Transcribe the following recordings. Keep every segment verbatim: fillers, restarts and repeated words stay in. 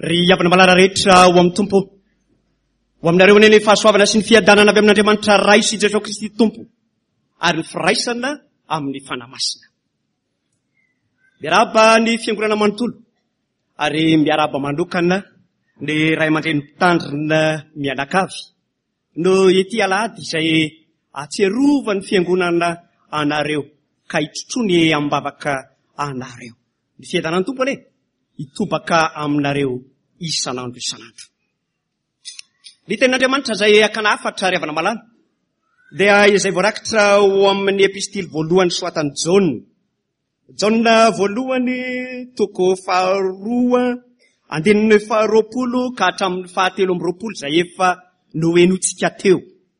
ry avana malala rehetra ho amin'ny tompo ho aminareo neny fahasoavana sy ny fiadanana avy amin'Andriamanitra ray sy Jesosy Kristy tompo ary ny firaisana amin'ny fanamasina. Miaraba ny fiangonana manontolo ary miaraba manokana ny ray aman-dreny mpitandrina mianakavy no ety alahady izay atserovany fiangonana anareo ka hitrotrony ambavaka anareo. Ny fiadanany tompo ane hitobaka aminareo isanandro isanandro. Ny tenin'Andriamanitra izay akana afatra ry havana malala dia izay voarakitra ho amin'ny epistily voalohany soatan'i Jaona. Jaona voalohany toko faharoa andininy faharoapolo ka hatramin'ny fahatelo amby roapolo izay efa noenotsika teo.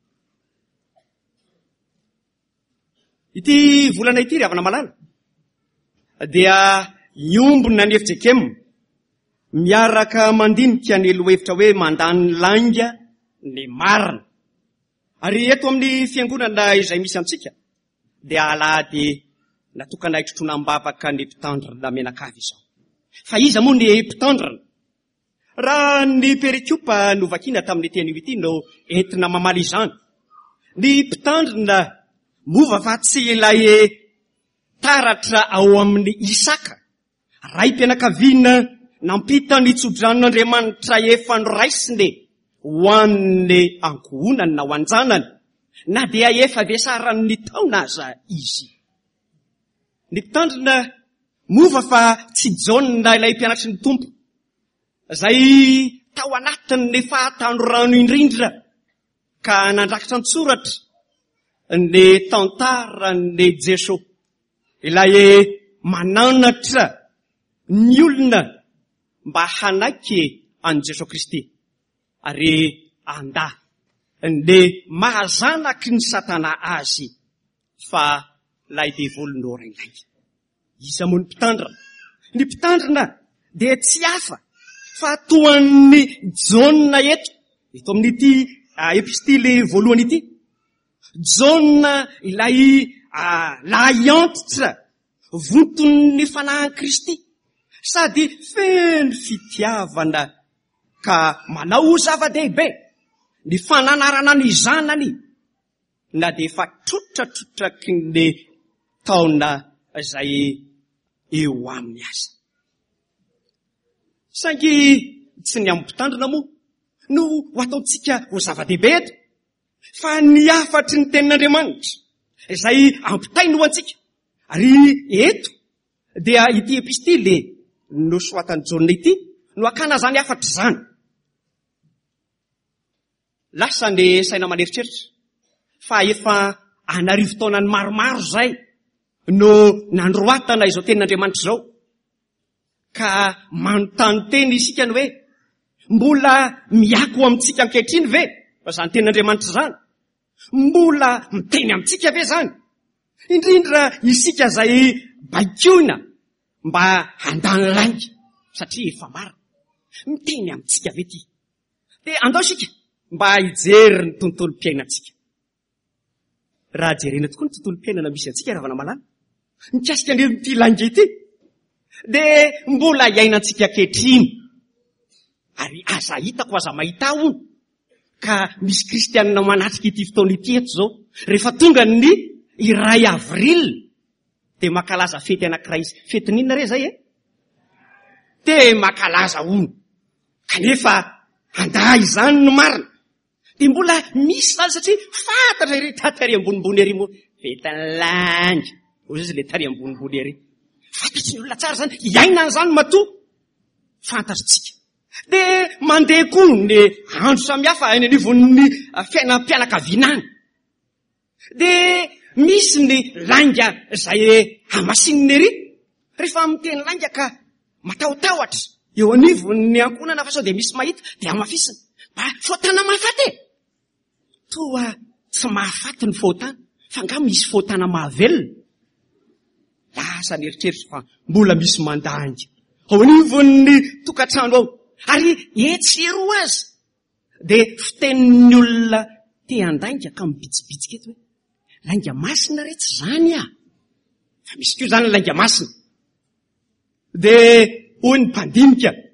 Ity volana ity ry havana malala dia iombona ny Efjekema miaraka mandinika ny lohevitra hoe mandany langa ny marina. Ary eto amin'ny fiangonana izay misy amintsika dia alahady natokana hitrotrona ambavaka ny mpitandrina menakavy izao. Fa iza moa ny mpitandrina? Raha ny perikopa novakiana tamin'ny teny ity no entina mamaly izany. Ny mpitandrina mova fa tsy ilay taratra ao amin'ny Isaka, raim-pianakaviana nampita ny tsodranin'Andriamanitra efa noraisiny ho an'ny ankohonany na ho anjanany, na dia efa vesaran'ny taona aza izy. Ny mpitandrina mova fa tsy Jaona ilay mpianatry ny tompo, izay tao anatiny fahatano rano indrindra ka nandrakitra ny soratra ny tantaran'ny Jesosy, ilay mananatra ny olona mba hanaiky an'i Jesosy Kristy ary anda ny mahazanaky ny Satana azy fa lay devolony orainay. Iza moa ny mpitandrina? Ny mpitandrina dia tsy hafa fa toan'ny Jaona eto, eto amin'ity epistily voalohany ity. Jaona ilay lahy antitra vontony fanahan Kristy sady feno fitiavana ka manao zava-dehibe ny fananarana ny zanany na dia efa trotratrotraky ny taona izay eo aminy azy. Saingy tsy ny amin'ny mpitandrina moa no ho ataontsika ho zava-dehibe eto, fa ny afatry ny tenin'Andriamanitra izay ampitainy ho antsika. Ary eto dia ity epistily no soatan'i Jaona ity no akana zany afatra izany. Lasa ny saina maneritreritra fa efa anarivo taonany maromaro zay no nandroatana izao tenin'Andriamanitra izao, ka manontany teny isika ny hoe mbola miako amintsika ankehitriny ve zany tenin'Andriamanitra zany? Mbola miteny amintsika ve zany? Indrindra isika izay baikoina mba handany langa satria efa mara, miteny amintsika ve ty? Dia andao sika mba hijery ny tontolo mpiainantsika. Raha jerena tokoa ny tontolo mpiainana misy antsika ravana malala, mikasika an'ity langa ity, dia mbola iainantsika ankehitriny. Ary aza hitako aza mahita ono ka misy kristianina manatrika ity fotoana ity eto zao, rehefa tonga ny iray avril dia makalaza fety anankiray izy. Fety ninona re zay e? Dia makalaza ono. Kanefa andahy izany no marina. Dia mbola misy zany satria fantatra iry tatary ambonimbony ery moa. Fetin'ny langa. Ozy izy le tary ambonimbony ery. Fantatry ny olona tsara zany. Iaina an'izany matoa. Fantatritsika. Dia mandeha koa ny andro samihafa eny anivon'ny fiainam-pianakavinany. Dia misy ny langa izay hamasinina ery. Rehefa miteny langa ka matahotahotra eo anivon'ny ankonana fa sao dia misy mahita dia hamafisina. Mba fotana mahafaty e. Toa tsy mahafaty ny fotana, fa nga misy fotana mahavelona. Lasa ny eritreritra fa mbola misy mandanga ao anivon'ny tokantrano ao. Ary etsero azy dia fitenin'ny olona te handanga ka mibitsibitsika eto hoe langa masina re tsy zany a. Fa misy koa zany langa masina. Dia hoy ny mpandinika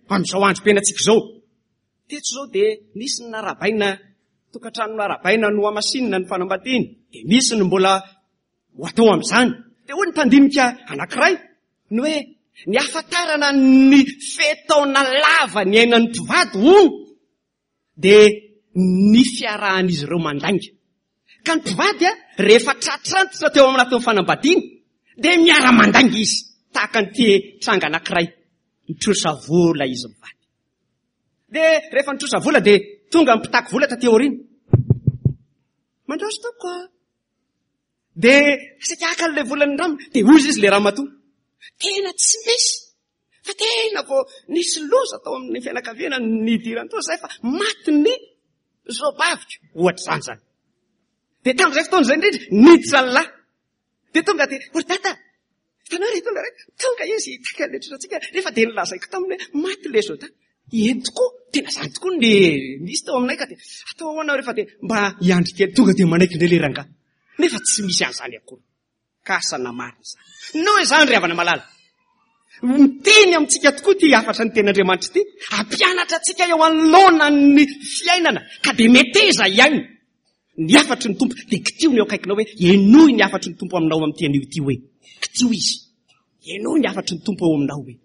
amin'izao androm-piainantsika izao. Teto zao dia nisy ny narabaina, tokantrano narabaina no amasinina ny fanambadiany, dia misy ny mbola ho atao amin'izany. Dia hoy ny mpandinika anankiray ny hoe ny ahafantarana ny fetaona lava ny ainan'ny mpivady ono dia ny fiarahan'izy ireo mandainga. Ka ny mpivady a rehefa tratrantitra teo amin'ny fanambadiany dia miara-mandainga izy tahaka ny tia tranga anankiray nitrosa vola izy mivady. Dia rehefa nitrosa vola dia tonga mpitaky vola taty aoriana. Mandraso toko a. Dia sikaka an'ilay volany rama dia ozy izy le ramatoa. Tena tsy misy. Fa tena vo nisy loza tao amin'ny fianakaviana ny dirany tao zay fa maty ny zobavika. Ohatra zany zany. Dia tamin'izay fotoana izay indrindra niditra ny lahy. Dia tonga dia ory tata. Tanao ry tonga ry. Tonga izy hitaka le trosatsika. Rehefa dia nilazaiko taminy hoe maty le zao ta. Eny tokoa. Tena zany tokoa ny misy tao aminay ka dia atao ahoana rehefa dia mba hiandry kely tonga dia manaiky indray le rangahy. Nefa tsy misy an'izany akory. Kasana marina izany. Noho izany ry havana malala. Miteny amintsika tokoa ty afatra ny ten'Andriamanitra ty. Ampianatra antsika eo anoloana ny fiainana. Ka dia meteza ihany. Ny afatry ny tompo. Dia kitio ny eo akaikinao hoe enoy ny afatry ny tompo aminao amin'ny tian'io ty hoe. Kitio izy. Enoy ny afatry ny tompo eo aminao hoe.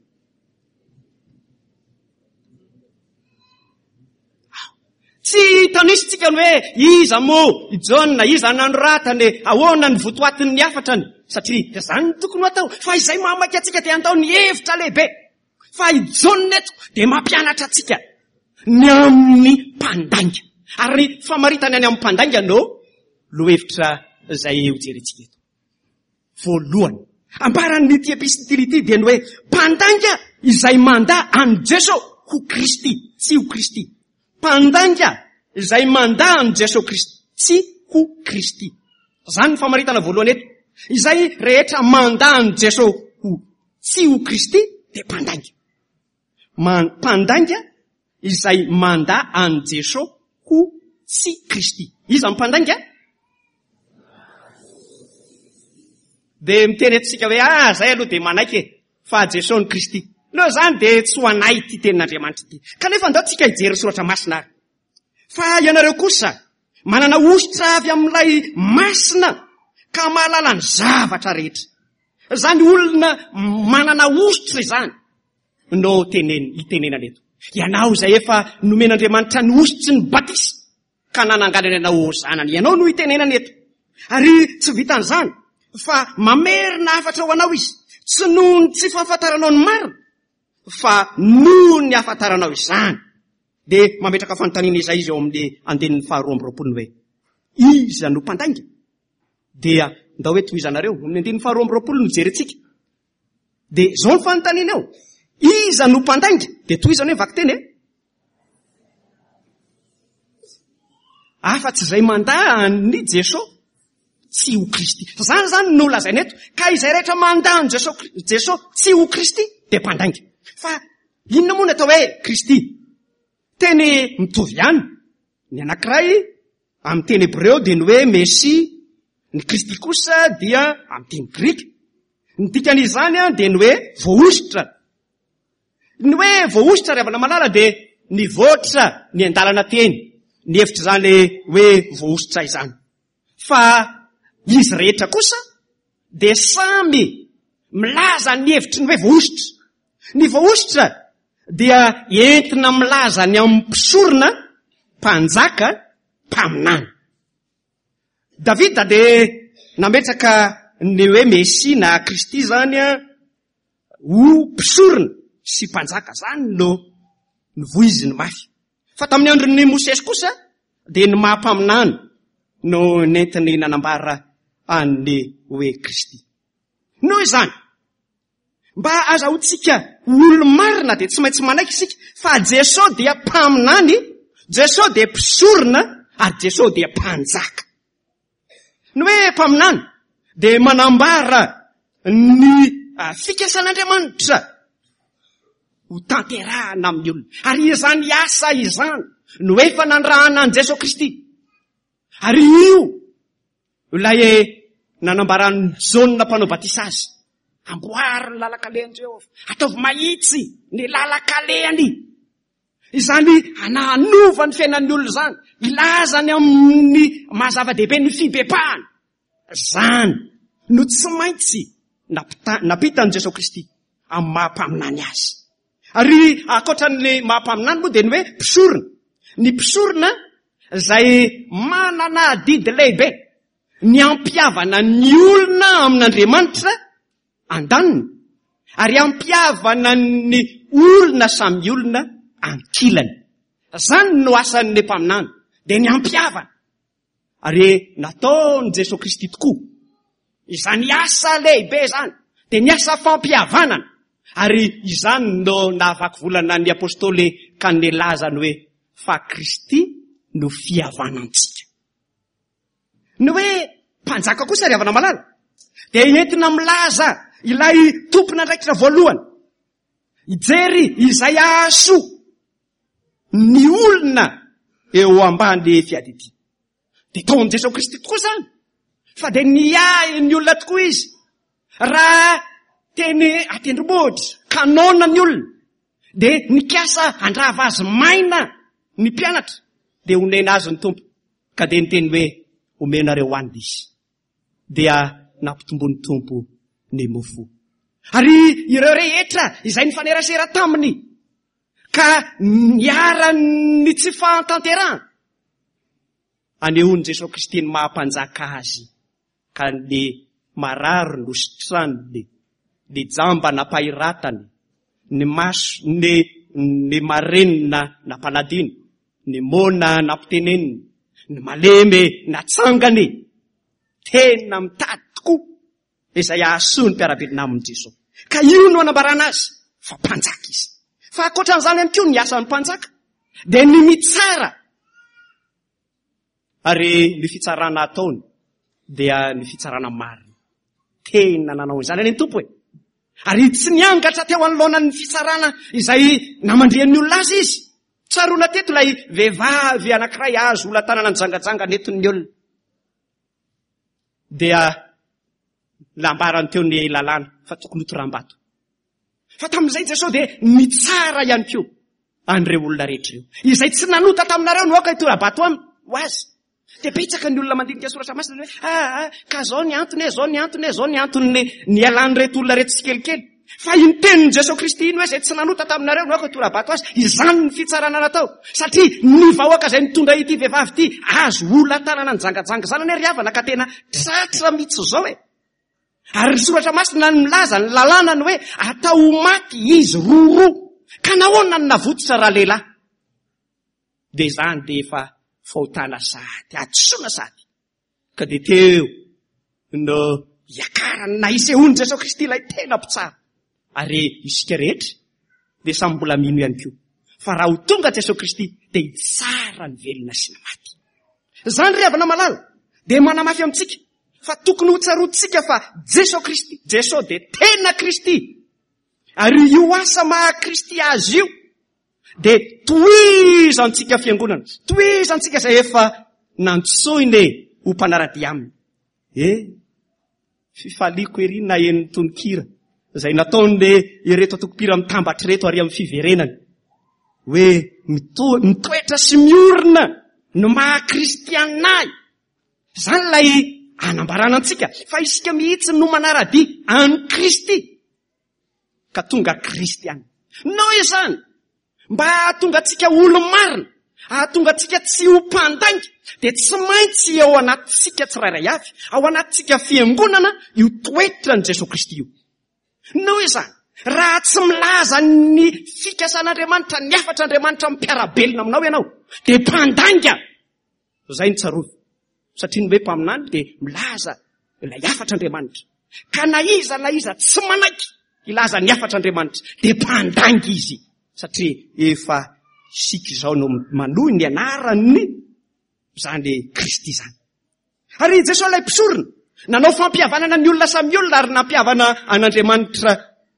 Tsy tanisitsika ny hoe iza mo, i John, iza nanoratany, ahoana ny votoatiny ny afatrany. Satria izany no tokony atao. Fa izay mamaka atsika dia antao ny hevitra lehibe. Fa i John neto dia mampianatra atsika ny amin'ny mpandainga. Ary famaritany any amin'ny mpandainga no lohevitra izay hojerentsika eto. Voalohany, ambaran'ny ty epistily ity dia ny hoe mpandainga izay manda any Jesosy ho Kristy, tsy ho Kristy. Mpandainga izay manda any Jesosy Kristy, tsy ho Kristy. Zany ny famaritana voalohany eto. Izay rehetra manda any Jesosy ho tsy ho Kristy dia mpandainga. Mpandainga izay manda any Jesosy ho tsy Kristy. Iza ny mpandainga? Dia miteny etsika hoe ah zay aloha dia manaiky e, fa Jesosy ny Kristy. No zany dia tsy ho anay ty tenin'Andriamanitra ty. Kanefa ndao tsika hijery soratra masina ary. Fa ianareo kosa manana ositra avy amin'ilay masina ka mahalala ny zavatra rehetra. Zany olona manana ositra izany no teneny itenenana eto. Ianao izay efa nomen'Andriamanitra ny ositry ny batisa ka nanangalana anao zanany. Ianao no itenenana eto. Ary tsy vitan'izany fa mamerina afatra ho anao izy. Tsy noho ny tsy fahafantaranao ny marina fa noho ny ahafantaranao izany. Dia mametraka fanontaniana izay izy eo amin'ny andenin'ny faharoa amby roapolo hoe iza no mpandainga? Dia ndao hoe tohizanareo amin'ny andenin'ny faharoa amby roapolo no jerentsika. Dia zao ny fanontaniana eo. Iza no mpandainga? Dia tohizana hoe vaky teny e. Afa-tsy izay manda ny Jesosy tsy ho Kristy. Zany zany no lazaina eto. Ka izay rehetra manda ny Jesosy Jesosy tsy ho Kristy dia mpandainga. Fa inona moa no atao hoe Kristy? Teny mitovy ihany. Ny anankiray amin'ny teny Hebreo dia ny hoe Mesia, ny Kristy kosa dia amin'ny teny Grika. Ny dikan'izany dia ny hoe voaositra. Ny hoe voaositra ry havana malala dia nivoatra ny andalana teny. Ny hevitra izany hoe voaositra izany. Fa izy rehetra kosa dia samy milaza ny hevitry ny hoe voaositra. Ny voaositra dia entina milaza ny amin'ny mpisorona, mpanjaka, mpaminany. Davida dia nametraka ny hoe Mesia na Kristy zany ho mpisorona sy mpanjaka. Zany no nivoiziny mafy. Fa tamin'ny andron'ny Mosesy kosa dia ny mahampaminany no nentiny nanambara an'ny hoe Kristy. Noho izany, mba azahoantsika olo marina dia tsy maintsy manaiky isika fa Jesosy dia mpaminany, Jesosy dia mpisorona, ary Jesosy dia mpanjaka. Ny hoe mpaminany dia manambara ny fikasan'Andriamanitra ho tanterahana amin'ny olona. Ary izany asa izany no efa nandrahana an Jesosy Kristy. Ary io ilay nanambaran'ny Jaune mpanao batisa azy amboary ny lalakalean'i Jehovah. Ataovy mahitsy ny lalakaleany. Izany ananova ny fiainan'ny olona zany. Ilazany amin'ny mahazava-dehibe ny fibebahany. Zany no tsy maintsy napitan'i Jesosy Kristy amin'ny mahampaminany azy. Ary akoatran'ny mahampaminany moa dia ny hoe mpisorona. Ny mpisorona izay manana didy lehibe ny ampiavana ny olona amin'Andriamanitra andaniny, ary ampiavana ny olona samy olona ankilany. Zany no asan'ny mpaminany, dia ny ampiavana. Ary nataon'i Jesosy Kristy tokoa izany asa lehibe zany, dia ny asa fampiavanana. Ary izany no nahavaky volana ny apôstôly ka nilazany hoe fa Kristy no fiavanantsika. Ny hoe mpanjaka kosa ry havana malala, dia entina milaza ilay tompona andraikitra voalohany. Ijery izay aso ny olona eo ambany fiadidy. Dia taon'i Jesosy Kristy tokoa zany. Fa dia niay ny olona tokoa izy. Raha teny atendrombohitra kanona ny olona, dia nikasa andrava azy maina ny mpianatra, dia onena azy ny tompo. Ka dia niteny hoe omenareo hoanina izy. Dia nampitombony tompo ny mofo. Ary ireo rehetra izay nifanerasera taminy ka niara ny tsy fahantanterahana, anehoan'i Jesosy Kristy ny mahampanjaka azy, ka ny mararo no sitrany, ny jamba napahiratany, ny maso ny ny marenina nampaladiny, ny mona nampiteneniny, ny malemy natsangany. Tena mitady tokoa izay ahasoa ny mpiarabelona aminy Jesosy. Ka io no anambarana azy fa mpanjaka izy. Fa akoatran'izany ihany koa ny asan'ny mpanjaka dia ny mitsara. Ary ny fitsarana ataony dia ny fitsarana marina. Tena nanao izany any tompo e. Ary tsy niangatra teo anoloana ny fitsarana izay namandrian'ny olona azy izy. Tsaroana teto ilay vehivavy anankiray azo ola tanana ny jangajanga netin'ny olona. Dia lambarany teo ny lalàna fa tokony hotoram-bato. Fa tamin'izay Jesosy dia nitsara ihany koa an'ireo olona rehetra ireo, izay tsy nanota taminareo no aoka hitoram-bato aminy ho azy. Dia betsaka ny olona mandinika soratra masina hoe ah, ka zao ny antony, zao ny antony, zao ny antony ny alany reto olona reto tsikelikely. Fa iny tenin'i Jesosy Kristy iny hoe izay tsy nanota taminareo no aoka hitoram-bato azy. Izany ny fitsarana natao. Satria ny vahoaka izay nitondra ity vehivavy ity azo ola tanana ny jangajanga zany ane ry havana ka tena tratra mihitsy zao e. Ary soratra masina ny milaza ny lalàna ny hoe atao maty izy roro. Ka nahoana ny navototra raha lehilahy. Dia izany dia efa fahotana sady, atsoina sady. Ka dia teo no iakarany na isehoany Jesosy Kristy ilay tena mpitsara. Ary isika rehetra dia samy mbola mino ihany koa. Fa raha ho tonga Jesosy Kristy dia hitsara ny velona sy ny maty. Zany ry havana malala dia manamafy amintsika fa tokony ho tsarotsika fa Jesosy Kristy, Jesosy dia tena Kristy. Ary io asa maha Kristy azy io dia tohizantsika fiangonana, tohizantsika izay efa nantsoiny ho mpanaradia aminy. Eh, fifaliako ery na eniny tononkira izay nataon'ny ireto atokopira mitambatra reto ary amin'ny fiverenany. Hoe mitoetra sy miorina no maha Kristianay. Zany lay anambarana antsika fa isika mihitsy no manaradia any Kristy ka tonga Kristiana. No izany mba ahatonga antsika olo marina, ahatonga antsika tsy ho mpandainga, dia tsy maintsy ao anatintsika tsirairay avy, ao anatintsika fiangonana io toetra ny Jesosy Kristy io. No izany raha tsy milaza ny fikasan'Andriamanitra, ny afatr'Andriamanitra mipiarabelona aminao ianao, dia mpandainga. Zay ny tsaroana. Satria ny hoe mpaminany dia milaza ilay afatr'Andriamanitra. Ka na iza na iza tsy manaiky ilaza ny afatr'Andriamanitra dia mpandainga izy. Satria efa sika izao no manohy ny anarany zany Kristy zany. Ary Jesosy ilay mpisorona nanao fampihavanana ny olona samy olona ary nampihavana an'Andriamanitra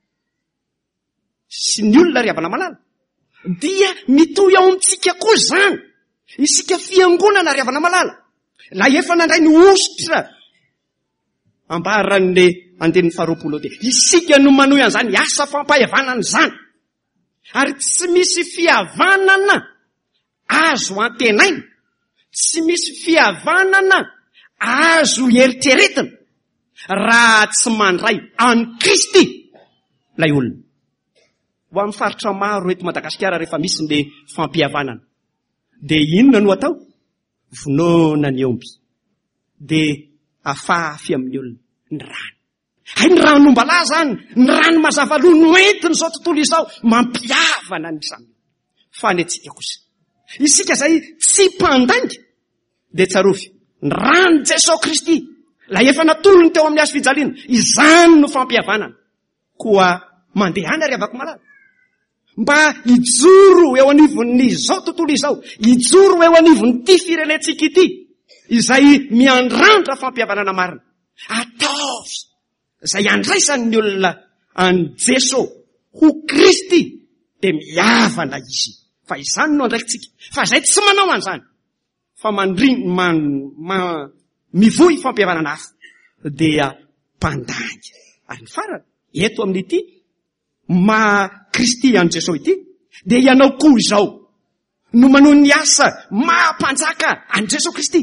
sy ny olona ry havana malala. Dia mitohy ao amintsika koa zany. Isika fiangonana ry havana malala. La efa nandray ny ositra ambaran'ny andenin'ny faharoapolo dia isika no manohy an'izany asa fampahavanana zany. Ary tsy misy fihavanana azo antenaina, tsy misy fihavanana azo eritreretina raha tsy mandray any Kristy lay olona. Ho amin'ny faritra maro eto Madagasikara rehefa misy le fampihavanana, dia inona no atao? Vonoana ny omby, dia afafy amin'ny olona ny rano. Hay ny rano mbala zany, ny rano mazava loha no entiny zao tontolo izao mampiavana ny samy. Fa ny antsika kosa, isika zay tsy mpandainga, dia tsarovy ny rano Jesosy Kristy la efa natolony teo amin'ny hazo fijaliana, izany no fampihavanana. Koa mandehana ry avako malala, mba ijoro eo anivon'izao tontolo izao, ijoro eo anivon'ity firenentsika ity, izay miandrandra fampihavanana marina. Ataovy izay andraisan'ny olona any Jesosy ho Kristy, dia mihavana izy. Fa izany no andraikitsika. Fa izay tsy manao an'izany, fa mandrin man, man, mivoy fampihavanana hafa, dia mpandainga. Ary ny farany eto amin'ity ma Kristy any Jesosy ity, dia ianao koa izao no manao ny asa mampanjaka any Jesosy Kristy.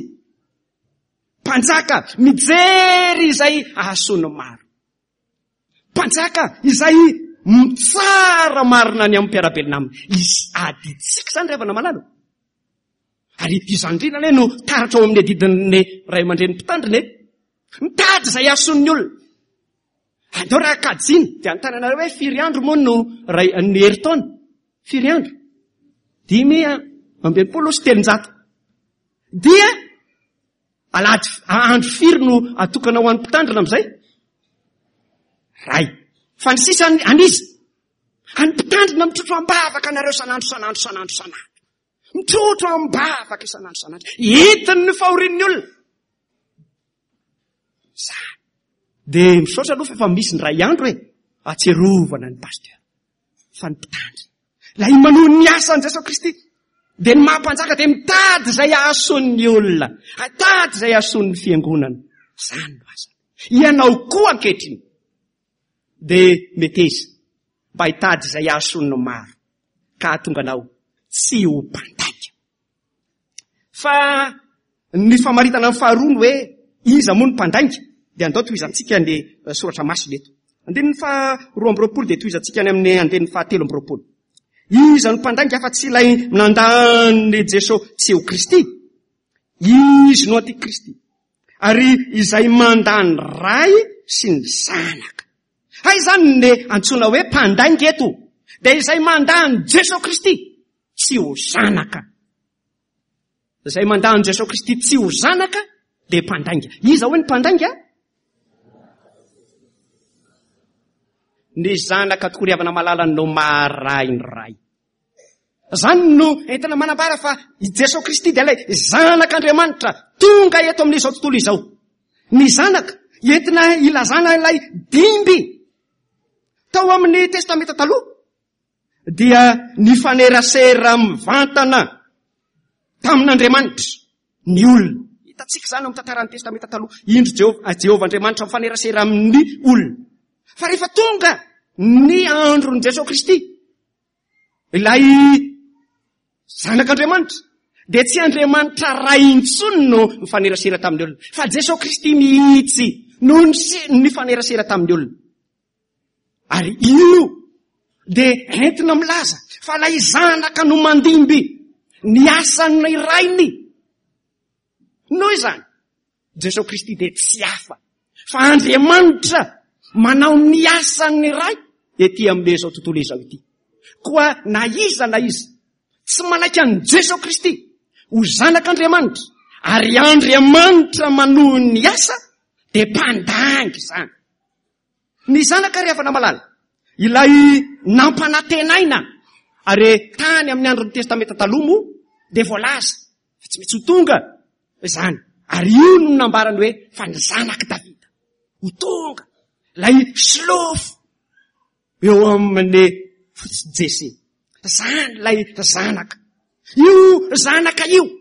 Mpanjaka mijery izay ahasoany maro. Mpanjaka izay mitsara marina ny amin'ny mpiarabelona aminy. Izy aditsika zany revana malalo. Ary izany indrindra le no taratra ao amin'ny adidin'ny ray aman-dreny mpitandriny e. Mitady izay ahasoany olona. Andao raha kajiana, dia antanana hoe firy andro moa no ray ny heritaona. Firy andro. Dimy ambinipolo sy telonjato. Dia alady andro firy no atokana ho an'ny mpitandrina amin'izay? Ray. Fa ny sisa anizy. Any mpitandrina mitrotro ambavaka anareo sanandro sanandro sanandro sanandro. Mitrotro ambavaka isanandro sanandro. Hitiny ny fahorian'ny olona. Zany. Dia misaotra aloha fa misy ny ray andro hoe atserovana ny pasteur. Fa ny mpitandrina. Ilay manohy ny asan'i Jesosy Kristy. Dia ny mampanjaka dia mitady izay ahasoan'ny olona. Mitady izay ahasoan'ny fiangonana. Zany no asa. Ianao koa ankehitriny. Dia meteza mba hitady izay ahasoan'ny maro. Ka tonga anao tsy ho mpandainga. Fa ny famaritana amin'ny faharoa hoe iza moa ny mpandainga, dia andao tohizantsika ny soratra masina eto. Andenin'ny faha roa amby roapolo dia tohizantsika any amin'ny andenin'ny fahatelo amby roapolo. Iza ny mpandainga afa tsy ilay nandany Jesosy tsy ho Kristy. Izy no aty Kristy. Ary izay mandany ray sy ny zanaka. Hay zany ne antsoina hoe mpandainga eto. Dia izay mandany Jesosy Kristy tsy ho zanaka. Izay mandany Jesosy Kristy tsy ho zanaka, dia mpandainga. Iza hoe ny mpandainga? Ny zanaka tokory havana malala no maharay ny ray. Zany no entana manambara fa Jesosy Kristy dia ilay zanak'Andriamanitra tonga eto amin'izao tontolo izao. Ny zanaka entina ilazana ilay dimby tao amin'ny testamenta taloha, dia ny fanerasera mivantana tamin'Andriamanitra ny olona. Hitatsika zany amin'ny tantaran'ny testamenta taloha, indro Jehova, Jehova Andriamanitra mifanerasera amin'ny olona. Fa rehefa tonga ny andron'i Jesosy Kristy, ilay zanak'Andriamanitra, dia tsy Andriamanitra ray intsony no mifanerasera tamin'ny olona, fa Jesosy Kristy mihitsy no ny fanerasera tamin'ny olona. Ary io dia entina milaza fa ilay zanaka no mandimby ny asan'ny rainy. Noho izany, Jesosy Kristy dia tsy hafa fa Andriamanitra manao ny asan'ny ray ety amin'izao tontolo izao ity. Koa na iza na iza tsy manaiky an'i Jesosy Kristy ho zanak'Andriamanitra, ary Andriamanitra manohy ny asa, dia mpandainga izany. Ny zanaka rehefa namalala, ilay nampanatenaina, ary tany amin'ny andron'ny testamenta taloha moa, dia voalaza, fa tsy maintsy ho tonga izany. Ary io no nambarany hoe fa ny zanak' Davida ho tonga, ilay silofo eo amin'ny fotsy Jese. Zany ilay zanaka. Io zanaka io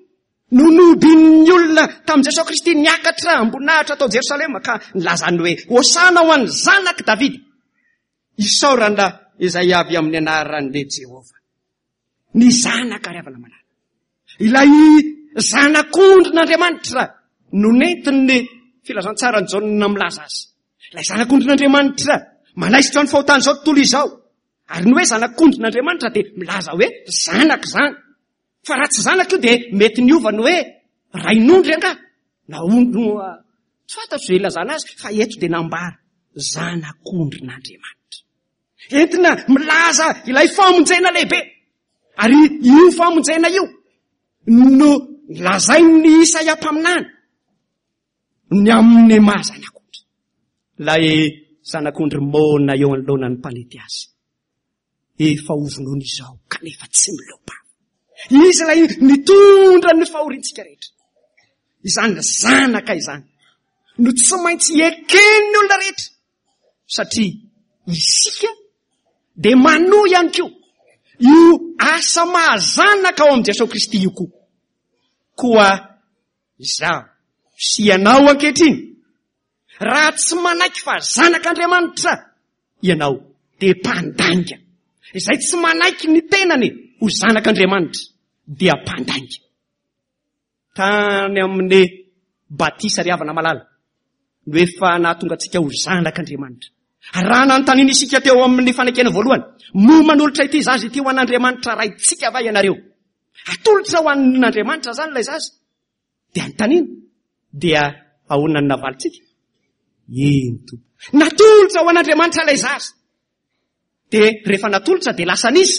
nonobin'ny olona tamin'i Jesosy Kristy niakatra ambonahitra tao Jerosalema ka nilazany hoe hosana ho an'ny zanak' Davida isaorana izay avy amin'ny anaran'le Jehova. Ny zanak ariavana malala. Ilay zanak'ondrin'Andriamanitra no nentin'ny filazantsarany Jaona milaza azy. Ilay zanak'ondrin'Andriamanitra manaisitra ny fahotany zao tontolo izao. Ary ny hoe zanak'ondrin'Andriamanitra dia milaza hoe zanak zany. Fa raha tsy zanak io dia mety niova ny hoe rain'ondry anga. Na ondro tsy fantatro izay ilazana azy fa eto dia nambara zanak'ondrin'Andriamanitra. Entina milaza ilay famonjena lehibe. Ary io famonjena io no lazain'ny Isaia mpaminany ny amin'ny maha zanak'ondry. Ilay zanak'ondry mona eo anoloanany mpanety azy. Efa ovonony izao kanefa tsy milopa. Izy ilay mitondra ny fahorintsika rehetra. Izany zanaka izany no tsy maintsy eken'ny olona rehetra. Satria isika dia manohy ihany koa io asa mahazanaka ao amin'i Jesosy Kristy io koa. Koa izaho sy ianao ankehitriny, raha tsy manaiky fa zanak'Andriamanitra ianao dia mpandainga. Izay tsy manaiky ny tenany ho zanak'Andriamanitra dia mpandainga. Tany amin'ny batisa riavana malala no efa nahatonga antsika ho zanak'Andriamanitra. Raha nanontaniana isika teo amin'ny fanekena voalohany, moa manolotra ity zazy ity ho an'Andriamanitra raitsika va ianareo? Atolotra ho an'Andriamanitra zany ilay zazy. Dia anontaniana, dia ahoana ny navalitsika? Ento. Natolotra ho an'Andriamanitra ilay zazy. Dia rehefa natolotra dia lasa niza.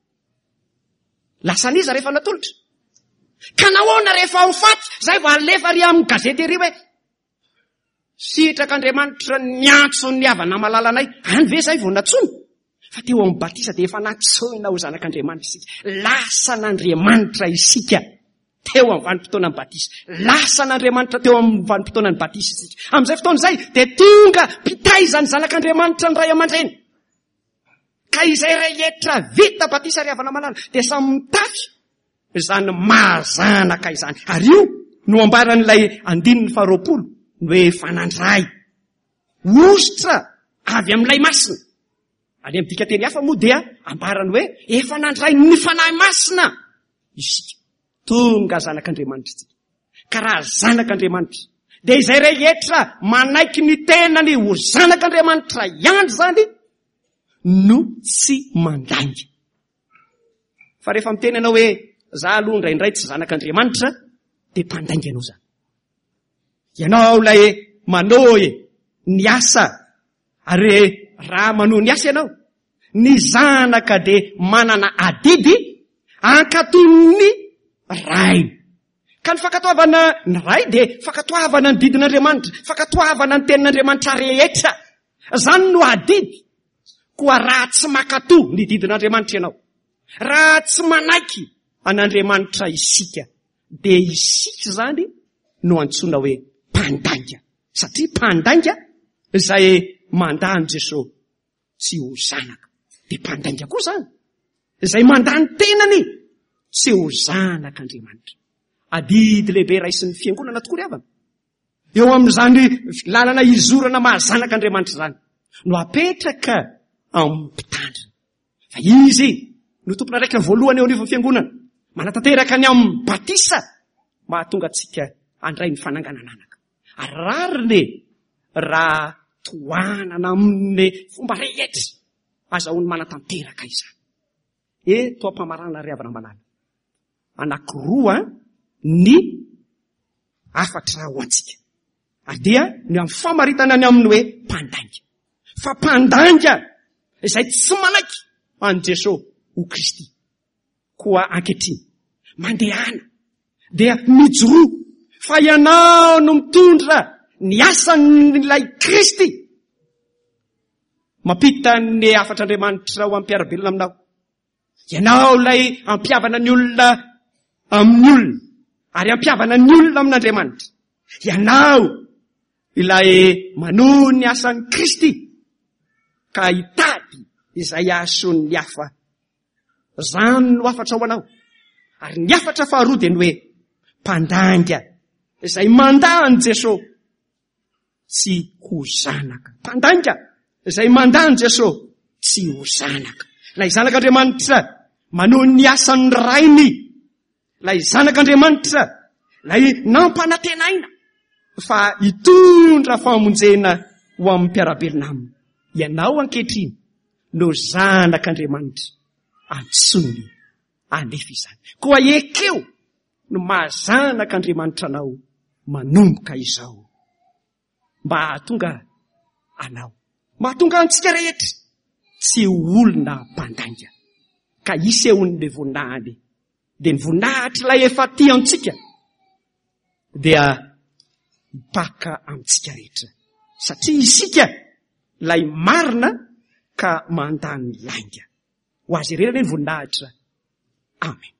Lasa niza rehefa natolotra. Ka nahoana rehefa ho faty, zay vao alefa ry amin'ny gazety ery hoe sitrak'Andriamanitra niantso ny havana malalanay. Any ve zay vao natsoina? Fa teo amin'ny batisa dia efa natsoina ho zanak'Andriamanitra isika. Lasa n'Andriamanitra isika teo amin'ny vanim-potoana ny batisa. Lasa n'Andriamanitra teo amin'ny vanim-potoana ny batisa isika. Amin'izay fotoana izay dia tonga mpitaizany zanak'Andriamanitra ny ray aman-dreny. Ka izay rehetra vita batisa ry havana malala dia samy mitafy izany mahazanaka izany. Ary io no ambaran'ilay andininy faharoapolo no hoe fanandray. Ositra avy amin'ilay masina. Any amin'ny dika teny hafa moa dia ambarany hoe efa nandray ny fanahy masina isika. Tonga zanak'Andriamanitra isika. Ka raha zanak'Andriamanitra dia izay rehetra manaiky ny tenany ho zanak'Andriamanitra ihany zany no tsy mandainga. Fa rehefa miteny ianao hoe za aloha indraindray tsy zanak'Andriamanitra dia mpandainga ianao zany. Ianao ilay manohy ny asa, ary raha manohy ny asa ianao, ny zanaka dia manana adidy ankatony ray. Ka ny fakatoavana ny ray dia fakatoavana ny didin'Andriamanitra, fakatoavana ny tenin'Andriamanitra rehetra. Zany no adidy. Koa raha tsy makato ny didin'Andriamanitra ianao, raha tsy manaiky an'Andriamanitra isika, dia isika zany no antsoina hoe mpandainga. Satria mpandainga izay mandany Jesosy tsy ho zanaka. Dia mpandainga koa zany izay mandany tenany tsy ho zanak'Andriamanitra. Adidy lehibe raisin'ny fiangonana tokoa ry havana. Eo amin'izany lalana izorana mahazanak'Andriamanitra zany no apetraka amin'ny mpitandrina. Fa izy no tompona raika voalohany eo anivon'ny fiangonana, manatanteraka ny amin'ny batisa, mahatonga antsika andray ny fananganananaka. Ary rariny raha toanana amin'ny fomba rehetra azahoany manatanteraka izany. Eto ampamarana ry havana malala. Anakiroa ny afatra ho antsika. Ary dia ny amin'ny famaritana ny amin'ny hoe mpandainga. Fa mpandainga izay tsy manaiky an Jesosy ho Kristy. Koa ankehitriny mandehana dia mijoroa fa ianao no mitondra ny asan'ilay Kristy. Mampita ny afatr'Andriamanitra ho ampiarabelona aminao. Ianao ilay ampiavana ny olona amin'ny olona, ary ampiavana ny olona amin'Andriamanitra. Ianao ilay manohy ny asan'ny Kristy ka hitady izay ason'ny hafa. Zany no afatra ho anao. Ary ny afatra faharoa dia ny hoe mpandanga izay mandany Jesosy tsy ho zanaka. Mpandanga izay mandany Jesosy tsy ho zanaka. Lay zanak'Andriamanitra maneho ny asan'ny rainy. Lay zanak'Andriamanitra lay nampanantenaina fa hitondra famonjena ho amin'ny mpiarabelona aminy. Ianao ankehitriny no zanak'Andriamanitra antsony anefa izany. Koa ekeo no mahazanak'Andriamanitra anao manomboka izao mba hahatonga anao, mahatonga antsika rehetra tsy olona mpandanga ka isehon'le voninahiny. Dia ny voninahitra ilay efa tia antsika dia hipaka amintsika rehetra satria isika lay marina ka mandany lainga. Ho azy ireny ny voninahitra. Amen.